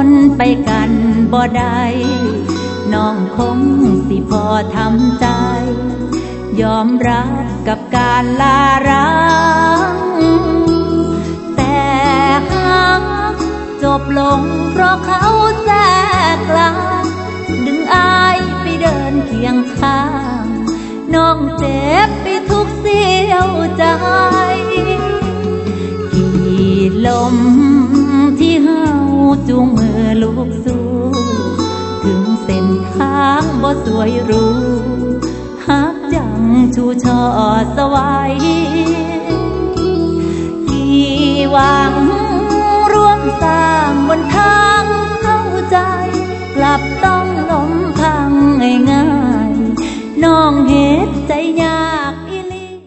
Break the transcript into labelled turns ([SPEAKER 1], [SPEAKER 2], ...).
[SPEAKER 1] คนไปกันบ่ได้น้องคงสิพอทำใจยอมรับกับการลาร้างแต่หากจบลงเพราะเขาแทรกกลางดึงอายไปเดินเคียงข้างน้องเจ็บไปทุกเสี้ยวใจที่ลมที่เฮาจูงมือลูกสู้ถึงเส้นทางบ่สวยหรูหักจังชูช่อสวายที่หวังร่วมสร้างบนทางเข้าใจกลับต้องล้มพังง่ายๆน้องเหตุใจยาก